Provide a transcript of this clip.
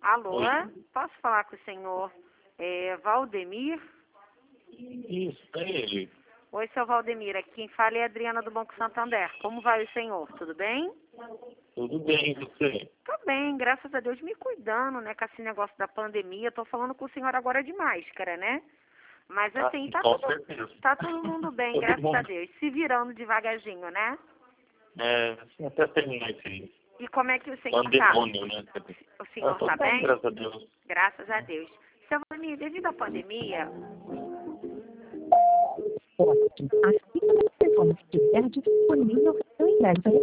Alô, Oi. posso falar com o senhor Valdemir? Isso, é ele. Oi, seu Valdemir, aqui quem fala é a Adriana do Banco Santander. Como vai o senhor? Tudo bem? Tudo bem, e você? Tô bem, graças a Deus, me cuidando, né, com esse negócio da pandemia. Tô falando com o senhor agora de máscara, né? Mas assim, Com certeza. tá todo mundo bem, Todo graças a mundo. Deus. Se virando devagarzinho, né? Assim, até terminar esse E como é que o senhor tá? pandemônio, né? O senhor Tô tá bem, bem? graças a Deus. Graças a Deus. Seu Valdemir, devido à pandemia, Ótimo. Assim que o telefone estiver disponível, eu endereço